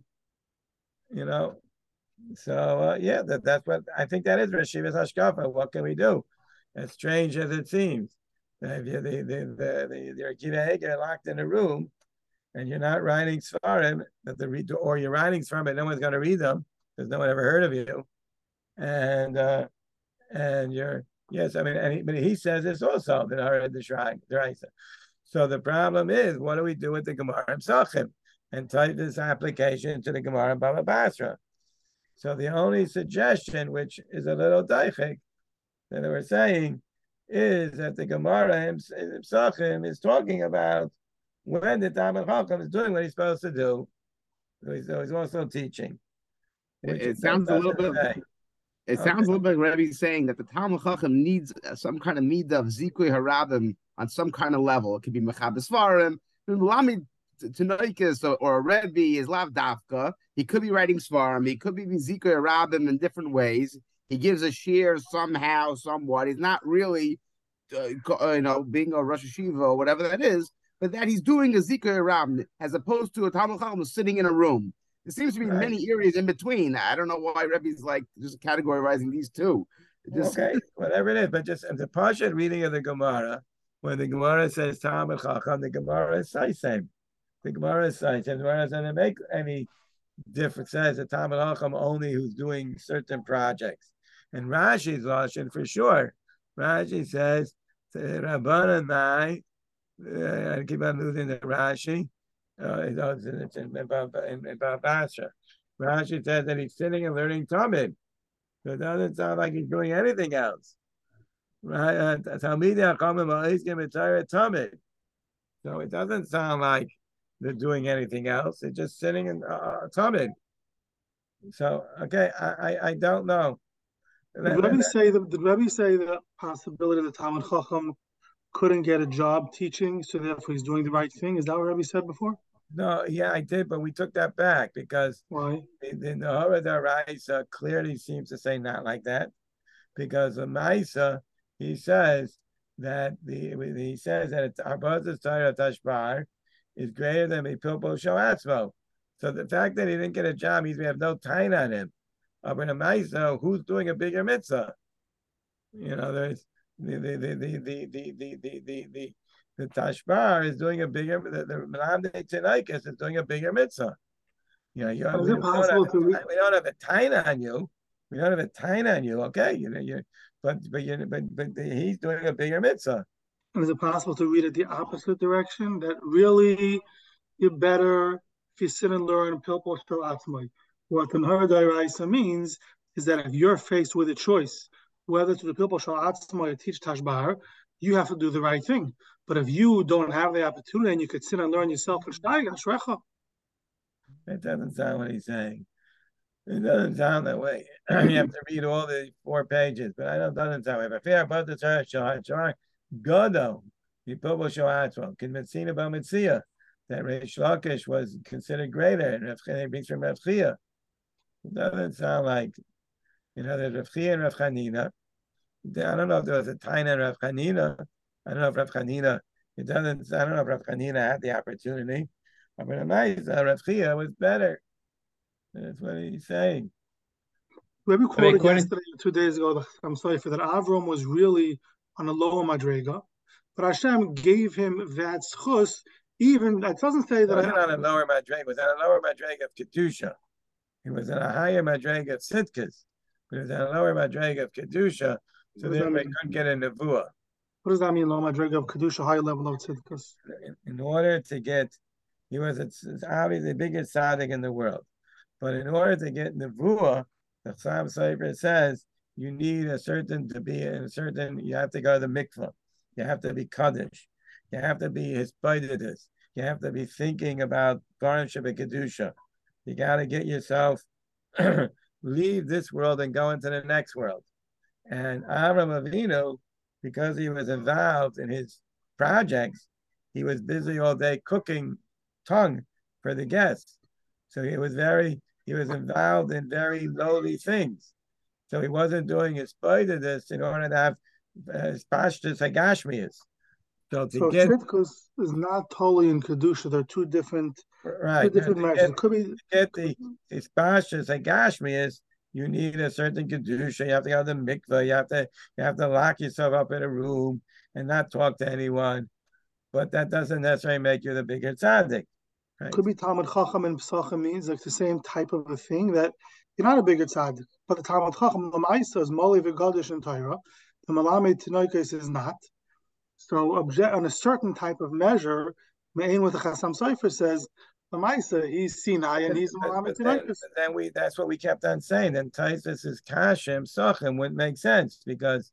So that's what I think that is Rashiva's Hashkafa. What can we do? As strange as it seems, if the Akiva Eger locked in a room, and you're not writing Svarim, or you're writing Svarim, but no one's going to read them because no one ever heard of you. And you're but he says this also that I read the Raisa. So the problem is, what do we do with the Gemara and Psachim and type this application to the Gemara and Baba Basra? So the only suggestion, which is a little daichik, that we're saying, is that the Gemara and Psachim is talking about when the Talmud Chacham is doing what he's supposed to do. So he's also teaching. It sounds a little bit. It sounds a little bit like Rebbe's saying that the Talmud Chacham needs some kind of midah of Zikui Harabim on some kind of level. It could be Mechabes Svarim, Lamid Tanoikis, or a Rebbe is Lav Dafka. He could be writing Svarim. He could be Zikui Harabim in different ways. He gives a share somehow, somewhat. He's not really, being a Rosh Hashiva or whatever that is, but that he's doing a Zikui Harabim as opposed to a Talmud Chacham sitting in a room. There seems to be many areas in between. I don't know why Rebbe's like just categorizing these two. Okay, whatever it is, but just the partial reading of the Gemara, when the Gemara says Talmud Chacham, the Gemara is Saisem. The Gemara is Saisem. The Gemara doesn't make any difference. Says the Talmud Chacham only who's doing certain projects. And Rashi's lashon for sure. Rashi says Rabbanan Mai. I keep on losing the Rashi. It's in Basra. Rashi says that he's sitting and learning Talmud. So it doesn't sound like he's doing anything else. So it doesn't sound like they're doing anything else. They're just sitting in Talmud. So okay, I don't know. Did Rebbe say the possibility that Talmud Chacham couldn't get a job teaching, so therefore he's doing the right thing? Is that what Rebbe said before? No, yeah, I did, but we took that back because why? The Nahara Raisa clearly seems to say not like that, because the Maisa he says that Arbaz's Torah Tashbar is greater than Pilpo Shoatzmo. So the fact that he didn't get a job means we have no time on him. But in a Maisa, who's doing a bigger mitzvah? There's the Tashbar is doing a bigger. The Melamdei Tinaikis is doing a bigger mitzvah. We don't have a taina on you. We don't have a taina on you. Okay, but he's doing a bigger mitzvah. And is it possible to read it the opposite direction? That really you're better if you sit and learn Pilpul Shel Atzmai. What the Nahara Raisa means is that if you're faced with a choice whether to the Pilpul Shel Atzmai or teach Tashbar, you have to do the right thing. But if you don't have the opportunity and you could sit and learn yourself in Shtayg, Ashrecha. That doesn't sound what he's saying. It doesn't sound that way. You have to read all the 4 pages, but it doesn't sound that way. Godo, that Reish Lakish was considered greater, and Rav Chanina brings from Rav Chia. It doesn't sound like, there's Rav Chia and Rav Chanina. I don't know if there was a Taina and Rav Chanina. I don't know if Rav Chanina, I don't know if Rav Chanina had the opportunity. But Rav Chia was better. That's what he's saying. We quoted yesterday, 2 days ago, I'm sorry for that, Avram was really on a lower madrega, but Hashem gave him that schus. Even it doesn't say that. He wasn't on a lower madrega. It was on a lower madrega of kedusha. He was on a higher madrega of sitkas, but it was on a lower madrega of kedusha. So therefore, he couldn't get a nevuah. What does that mean, lower madrega of kedusha, higher level of tzidkas? In order to get, he was obviously the biggest tzaddik in the world, but in order to get nevuah, the Chassam Sofer says you need you have to go to the mikvah, you have to be kaddish, you have to be hisbodedus, you have to be thinking about garnish of a kedusha. You got to get yourself leave this world and go into the next world. And Avram Avinu, because he was involved in his projects, he was busy all day cooking tongue for the guests. So he was involved in very lowly things. So he wasn't doing his this in order to have his pashtus hagashmias. So tzidkus is not totally in kedusha. They're two different measures. It could be get his pashtus hagashmias. You need a certain kedusha. You have to go to the mikveh. You have to lock yourself up in a room and not talk to anyone. But that doesn't necessarily make you the bigger tzaddik. Right? Could be Talmud Chacham and Pesachim means like the same type of a thing, that you're not a bigger tzaddik. But the Talmud Chacham, the Ma'isa is Moli v'Gadish in Torah. The Malamed Tinoikos is not. So on a certain type of measure, Me'ain with the Chassam Sofer says, the Ma'isa, he's Sinai and he's Malamed Tinoikos. Then that's what we kept on saying. Then Taisus is Kashem, Sachem wouldn't make sense, because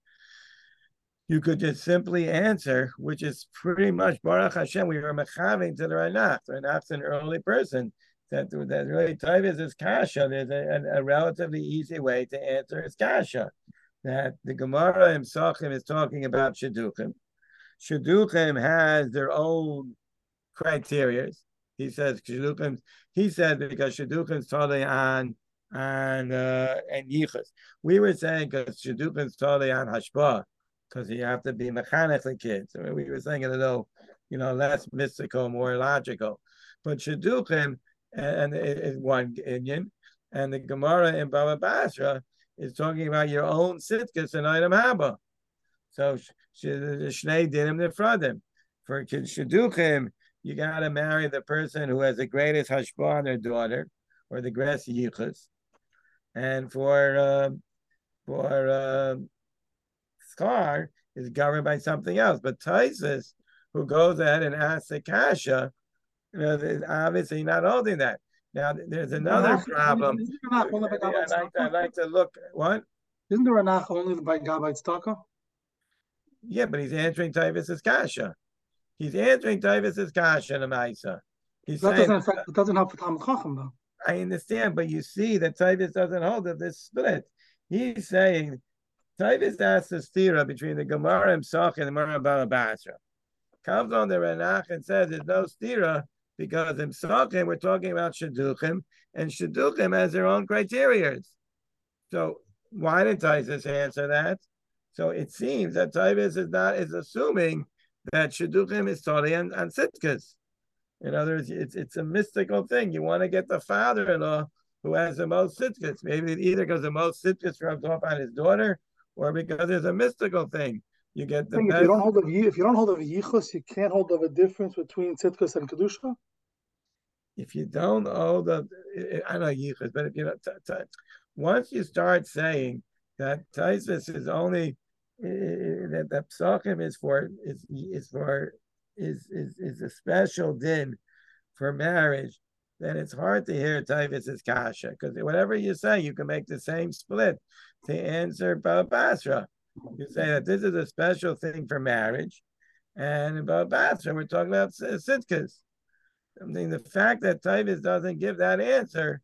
you could just simply answer, which is pretty much Baruch Hashem. We were mechaving to the Ranach. The Ranach's an early person. That really Taisus is Kasha. There's a relatively easy way to answer his Kasha. That the Gemara in Sachem is talking about Shidduchim. Shidduchim has their own criteria. He says Shidduchim. He said because Shidduchim's totally on and Yichus. We were saying because Shidduchim's totally on Hashpah, because you have to be mechanech the kids. I mean, we were saying it a little, less mystical, more logical. But Shidduchim and is one Indian, and the Gemara in Baba Basra is talking about your own sitkas and item haba. So the Shnei Dinim Nefradim. For Shidduchim, you got to marry the person who has the greatest hashpah on their daughter, or the greatest yichus. And for Schar is governed by something else. But Taisus, who goes ahead and asks the kasha, is obviously not holding that. Now, there's another problem. I'd like to look. What? Isn't the Ranach only by Gabbai Tzedakah? Yeah, but he's answering Taisus's kasha. He's answering Taisus's kasha in the Maisa. It doesn't help for Talmud Chacham, though. I understand, but you see that Taisus doesn't hold of this split. He's saying Taisus asks the stira between the Gemara and Pesach and the Gemara Baba Basra. Comes on the Ranach and says there's no stira because in Pesachim we're talking about Shidduchim, and Shidduchim has their own criteria. So why did Taisus answer that? So it seems that Taisus is assuming that Shidduchim is totally on sitkas. In other words, it's a mystical thing. You want to get the father-in-law who has the most sitkas. Maybe either because the most sitkas rubs off on his daughter, or because there's a mystical thing. You get the best. If you don't hold of yichus, you can't hold of a difference between tzidkus and kedusha. If you don't hold of, I know yichus, but if you once you start saying that Taisus is only that the psachim is a special din for marriage, then it's hard to hear Taisus's kasha, because whatever you say, you can make the same split to answer Baba Basra. You say that this is a special thing for marriage, and in Baba Basra, we're talking about sitkas. I mean, the fact that Taisus doesn't give that answer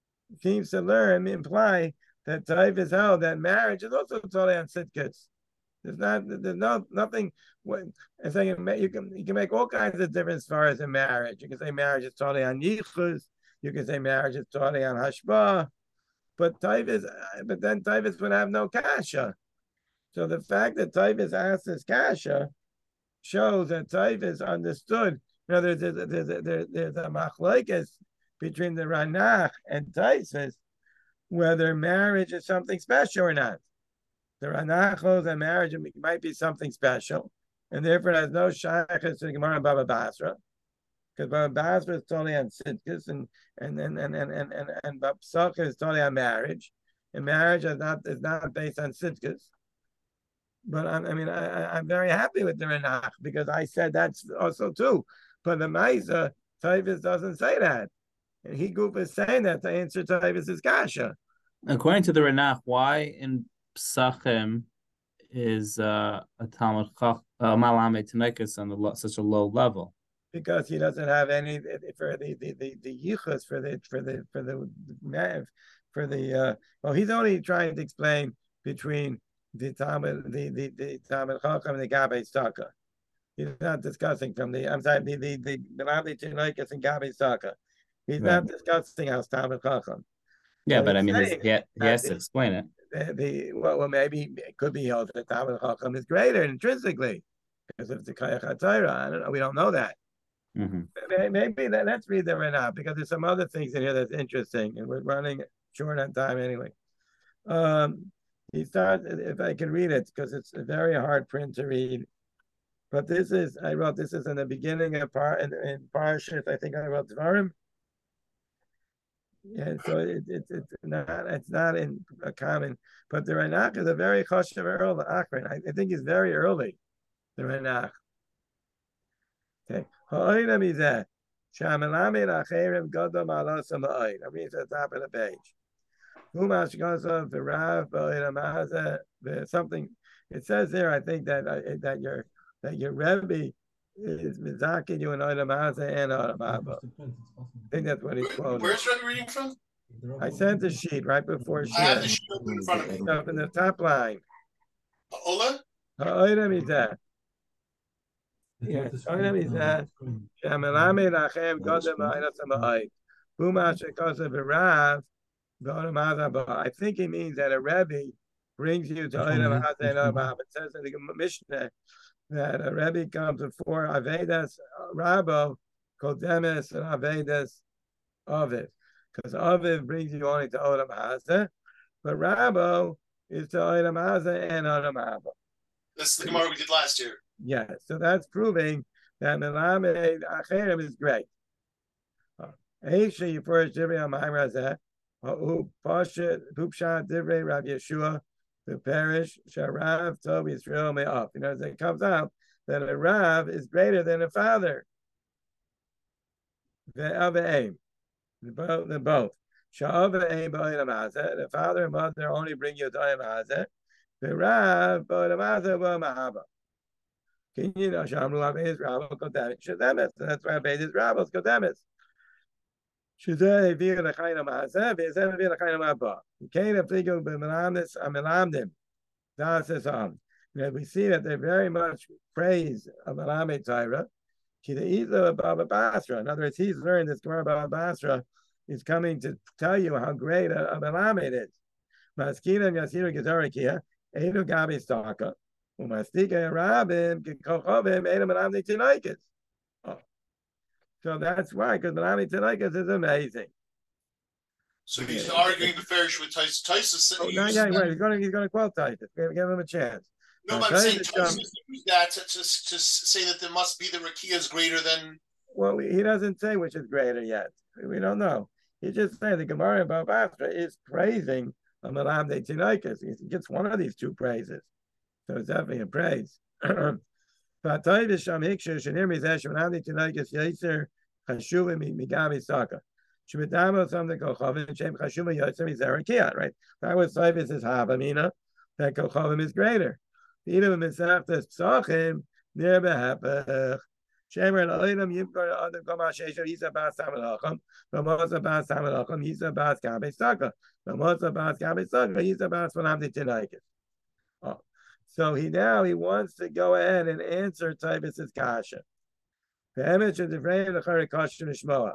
seems to imply that Taisus held that marriage is also totally on sitkas. There's nothing. I say you can make all kinds of difference as far as a marriage. You can say marriage is totally on yichus. You can say marriage is totally on hashba. But then Taivas would have no kasha. So the fact that Taivas asked this kasha shows that Taivas understood. There's a machlokes between the Ranach and Taivas whether marriage is something special or not. The Ranach holds that marriage might be something special, and therefore it has no shaykhs to the Gemara and Baba Basra, because Baba Basra is totally on Sidkus, and Babsach is totally on marriage, and marriage is not based on Sidkus. But I'm very happy with the Ranach because I said that's also too. But the Maisa Taivas doesn't say that, and he is saying that to answer Taivas is kasha. According to the Ranach, why in Psachim is a Talmud Malamed Tanekis on such a low level? Because he doesn't have any for the yichus for the well, he's only trying to explain between the Talmud Chacham and the Gabei Staka. He's not discussing from the the Malamed Tanekis and Gabei Staka. He's not discussing how Talmud Chacham. Yeah, but I mean, he has to explain it. Well, maybe it could be held that Talmud Chacham is greater intrinsically because of the Kayach HaTorah. I don't know. We don't know that. Mm-hmm. Maybe let's read them right now because there's some other things in here that's interesting, and we're running short on time anyway. He starts, if I can read it, because it's a very hard print to read. But I wrote this is in the beginning of in Parashas. I think I wrote Dvarim. Yeah, so it's not in a common, but the Ranach is a very choshev early Akron. I think it's very early. The Ranach. Okay. Ha'olam is that Shamelamed Acherim Godam Alasam Ha'oid. I mean, it's at the top of the page. Humash Gazav V'Rav Ba'olam something. It says there. I think that your Rebbe is mizakin you in Olam Hazeh and Olam Haba. I think that's what he's quoting. Where's Rebbe reading from? I sent the sheet right before I have the sheet open in front of me. Up in the top line. Ola? Ha'olam is that. Yes, Olam is that. Shamelamed Achem Godem Ha'olam Ha'oid. Humash Gazav V'Rav Ba'olam Hazeh. I think he means that a Rebbe brings you to Olam Hazeh and Olam Haba. It says in the Mishnah that a Rebbe comes before Avedas Rabo, Kodemes, and Avedas Aviv. Because Aviv brings you only to Olam Hazeh, but Rabo is to Olam Hazeh and Olam Haba. That's the Gemara we did last year. Yeah, so that's proving that Melamed Acherim is great. Eishi Yifurish Divrei HaMaimar Hazeh, Pupshat Divrei Rav Yeshua, the parish Sharav Tov Yisrael Me'af. As it comes out that a Rav is greater than a father. The both. The father and mother only bring you to Olam Hazeh. The Rav Ba'olam Hazeh Mahaba. Can you know Shamru Abeis Rabos Kodemis? That's why Abeis Rabos Kodemis. Shuzeh V'ir L'Chayim Hazeh V'Zeh V'ir L'Chayim Haba. Can't Apligu B'Melamnis Amelamdim. Das is on. We see that they very much praise of Melamed Torah. Baba Basra. In other words, he's learned this Gemara Baba Basra is coming to tell you how great a Melamed is. Maskinim Yasiru Gezorikia, Edu Gabi Staka, Umastika Rabim, Kochovim, Edu Melamed Tinaikis. So that's why, because Melamed Tinaikis is amazing. So he's arguing the Farish with Tysus. Tysus right. He's going to quote Tysus. Give him a chance. No, but I'm saying Tysus used that to say that there must be the Rakia is greater than. Well, he doesn't say which is greater yet. We don't know. He just said the Gemara about Basra is praising Melamed Tinaikis. He gets one of these two praises. So it's definitely a praise. Right? That was Taivas' Havamina, that Kochavim is greater. Even Misaftas Psachim, near Behepech. Shemer and Olam Yimkar Adam Komashesha, he's a Bas Samalacham, Ramosa Bas Samalacham, he's a Bas Kabe Saka, Ramosa Bas Kabe Saka, he's a Bas Fanamdi Tinaikis. So he wants to go ahead and answer Taivas' kasha. The image of the frame of the kasha nishmoa.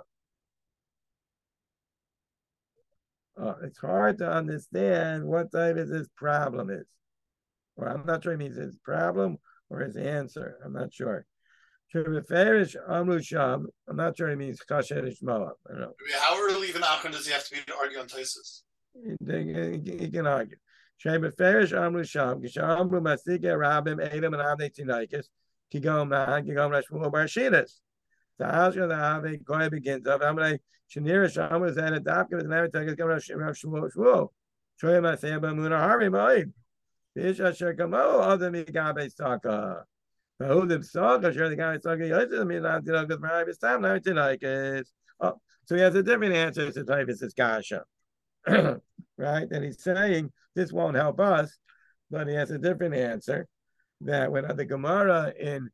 It's hard to understand what Taivas' problem is. Or I'm not sure he means his problem or his answer. I'm not sure. I'm not sure he means kasha nishmoa. I don't know. How early even Akron does he have to be to argue on Taisus? He can argue. Shemeferish Amru Sham, Gishamru Masike Rabim Adam and Avne Tinaikis, Kigom Rashmu Barshidas. The Ashka the Ave Goy begins of Amre Shanira Shamu is at a doctor and never take Shmu Shmu. Shoy Maseba Muna Harvey Moib. Fish Asher Kamo, other Migabe Saka. Who the Saka, sure the guy Saka, you mean not to go for his time, now Tinaikis. Oh, so he has a different answer to Tavis' Kasha. Right? And he's saying this won't help us, but he has a different answer. That when the Gemara in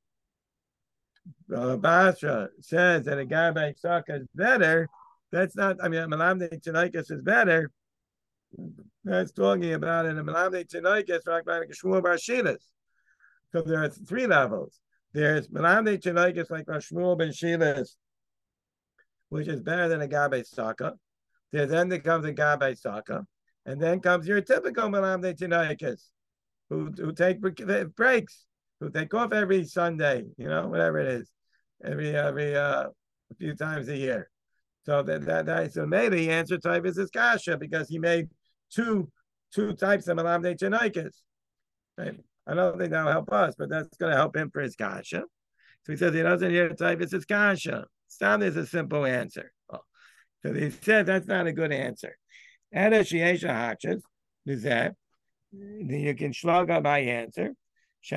Basra says that a guy by Saka is better, that's not, I mean, Malamde Tinaikis is better. That's talking about in a Malamde Tinaikis, like Shmuel Bar Shilas. So there are three levels. There's Malamde Tinaikis like Shmuel Ben Shilas, which is better than a guy by Saka. Then there comes a guy by Saka. And then comes your typical Malamde Tinaikis, who take breaks, who take off every Sunday, whatever it is, every a few times a year. So so maybe the answer type is his kasha because he made two types of Malamde Tinaikis. Right? I don't think that'll help us, but that's going to help him for his kasha. So he says he doesn't hear type is his kasha. Sound is a simple answer. So he said that's not a good answer. And a shiesha hachas is that you can slug up my answer. You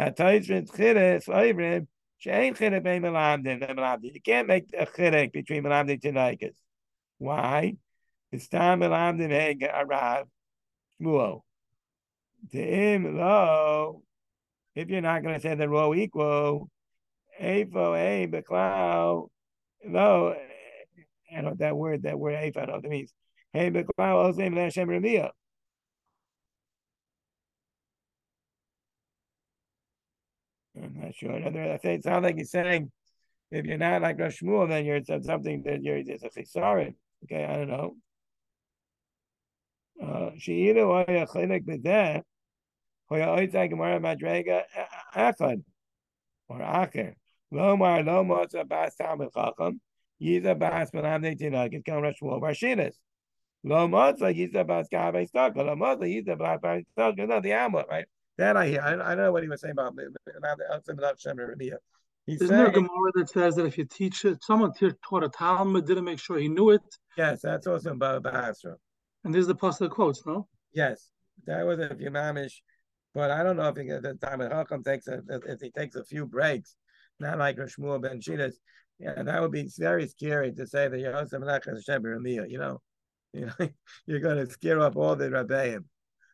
can't make a chidek between melamdim tinaikas. Why? It's time melamdim heg arav shmuel. Im lo. If you're not going to say the row equal, efo a beklau lo. I don't know that word efo. I don't know what it means. Hey, beklau osem le'Hashem remiyah. I'm not sure. I think it sounds like he's saying if you're not like Rosh Shmuel, then you're something that you're just a chisaron. Okay, I don't know. She'ilu oya chilik b'zeh hoya oitzai gemara madrega echad or acher lo motza bas talmid chacham yiza bas melamdei tinagis kam Rosh Shmuel barshinas lo motza yiza bas gavei staka lo motza yiza bas staka. No, the Amor, right? That I hear. I don't know what he was saying about Hashem Rabbiya. Isn't there a Gemara that says that if you teach it, someone taught a Talmud, didn't make sure he knew it? Yes, that's also in Bahasra. And there's the pasuk quotes, no? Yes, that was if you mamish, but I don't know if the time Chacham if he takes a few breaks, not like Shmuel ben Shidas. Yeah, that would be very scary to say that Yosef Melech Hashem Rabbiya. You're going to scare up all the Rabbeim.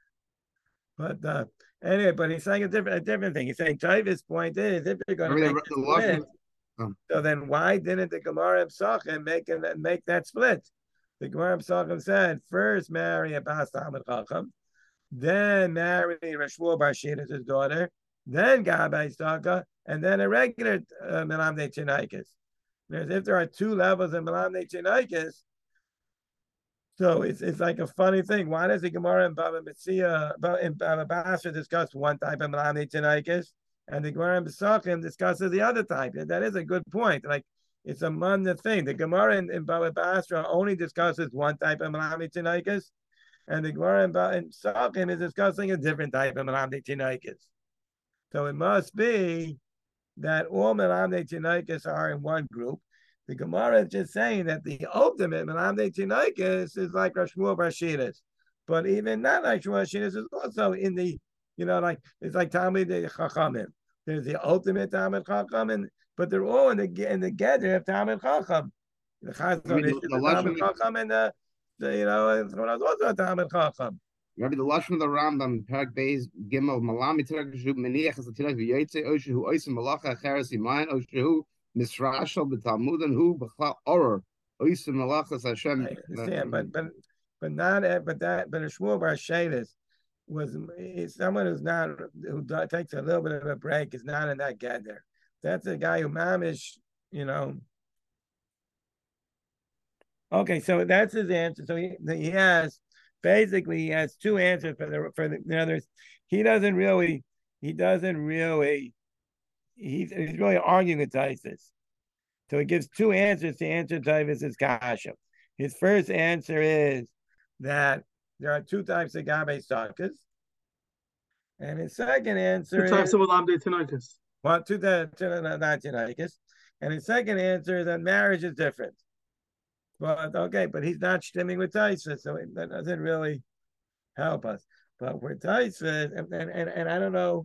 But anyway, but he's saying a different thing. He's saying Taiv's point is if you're going to make the split, so then why didn't the Gemara Psachim make that split? The Gemara Psachim said first marry a Bas Talmid Chacham, then marry Shmuel Bar Shidas, his daughter, then Gabbai Saka, and then a regular Melamdei Tinaikas. If there are two levels of Melamdei Tinaikas, so it's like a funny thing. Why does the Gemara in Baba Metzia in Baba Basra discuss one type of Melamdei Tinaikas, and the Gemara in Pesachim discusses the other type? And that is a good point. Like it's a mundane thing. The Gemara in Baba Basra only discusses one type of Melamdei Tinaikas, and the Gemara in Pesachim is discussing a different type of Melamdei Tinaikas. So it must be that all Melamdei Tinaikas are in one group. The Gemara is just saying that the ultimate Melamdei Tinaikas is like Rosh Shmuel Bar Shidas, but even not like Shmuel Shidas is also in the, like it's like Talmid Chachamim. There's the ultimate Talmid Chacham, but they're all in the gather of Talmid Chacham. The Chazon is the Talmid Chacham, and it's also a Talmid Chacham. Rabbi, the lashon of the Rambam, Perek Beis Gimel Malami Tirek Shu Meniach as the Tirek V'Yotze Oshu Hu Oisim Malacha Cheres Imayin Oshu Hu Misrashal b'Talmud and Hu B'Chla Oror Oisim Malachas Hashem. I understand, but Shmuel Bar Shidas was someone who takes a little bit of a break is not in that gather. That's a guy who mamish, Okay, so that's his answer. So he has two answers for the others. He's really arguing with Taisus. So he gives two answers to answer Taisus's kasha. His first answer is that there are two types of gabe sakas, and his second answer two types of malamdei tinaikas. Well, two types of tinaikas, and his second answer is that marriage is different. But okay, but he's not stimming with Taisus, so that doesn't really help us. But for Taisus, and I don't know.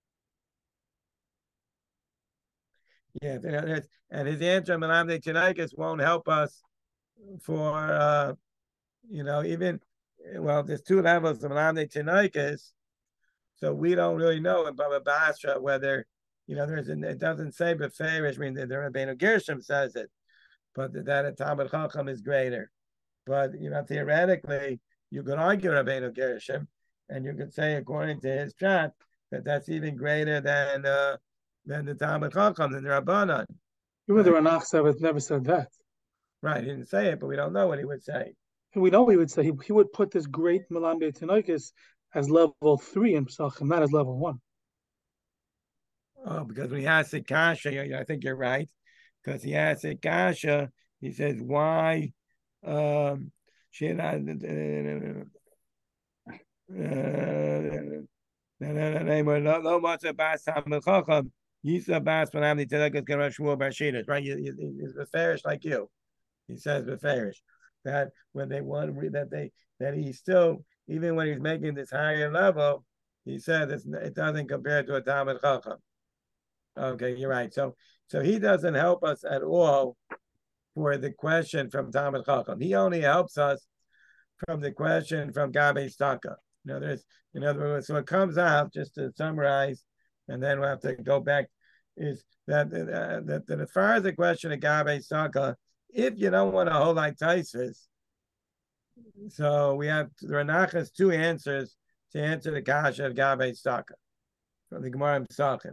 Yeah, and his answer on Malamdei Tinaikas won't help us for even there's two levels of Malamdei Tinaikas, so we don't really know in Baba Basra whether it doesn't say beferish. I mean, the Rabbeinu Gershom says it, but that a Talmud Chacham is greater. But theoretically, you could argue Rabbeinu Gershom, and you could say according to his chat that's even greater than the Talmud Chacham, than the Rabbanan. Even the Ranach Sabbath never said that. Right, he didn't say it, but we don't know what he would say. And we know what he would say. He would put this great Malamdei Tinaikas as level 3 in Pesachim, not as level 1. Oh, because when he asks the kasha, I think you're right. Because he asks the kasha, he says, why should I right? He's beferish like you. He says beferish that when they want that he still, even when he's making this higher level, he said it doesn't compare to a Talmud Chacham. Okay, you're right. So he doesn't help us at all for the question from Talmud Chacham. He only helps us from the question from Gabe Staka. In other words, so it comes out, just to summarize, and then we'll have to go back, is that as far as the question of Gabe Staka, if you don't want to hold like Taisus, so we have the Ranach has two answers to answer the kasha of Gabe Staka from the Gemara Pesachim.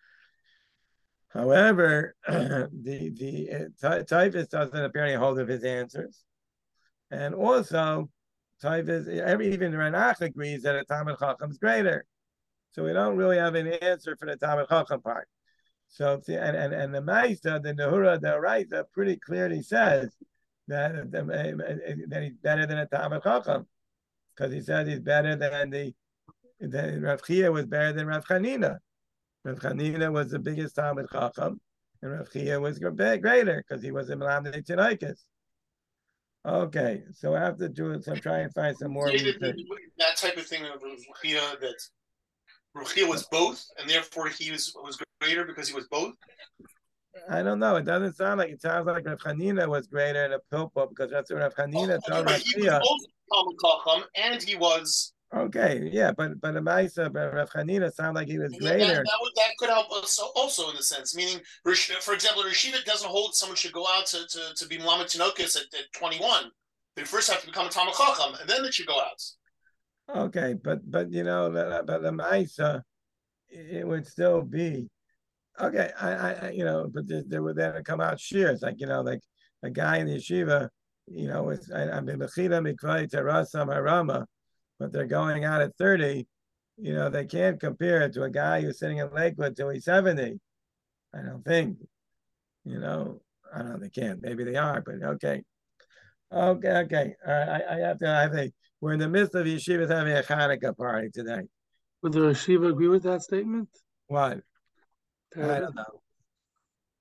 However, the Taifus doesn't apparently hold of his answers, and also Taifus, even the Ranach agrees that a Talmud Chacham is greater, so we don't really have an answer for the Talmud Chacham part. So and the Maisa, the Nehura, the Raisa, pretty clearly says that he's better than a Talmud Chacham, because he says he's better than Rav Chia was better than Rav Chanina. Rav Chanina was the biggest Talmud Chacham, and Rav Chia was greater because he was a Malamdei Tinaikas. Okay, so I have to do it. So I'm trying to find some more. That type of thing of Rav Chia, that Rav Chia was both, and therefore he was greater because he was both. I don't know. It doesn't sound like it. Sounds like Rav Chanina was greater in a pilpul, because that's what Rav Chanina told Rav Chia. He was also Talmud Chacham, and he was. Okay, yeah, but the Maisa, Rav Chanina sounded like he was greater. That could help us also in the sense, meaning, for example, Rashiva doesn't hold someone should go out to be Melamed Tinokas at 21. They first have to become a Talmud Chacham, and then they should go out. Okay, but but the Maisa, it would still be okay. But there would then come out shears, like like a guy in the yeshiva, it's I'm in Mechila Mikvay Terasam Harama. But they're going out at 30, they can't compare it to a guy who's sitting in Lakewood till he's 70. I don't think, I don't know, they can't. Maybe they are, but okay. Okay. All right, we're in the midst of yeshivas having a Hanukkah party today. Would the yeshiva agree with that statement? What? I don't know.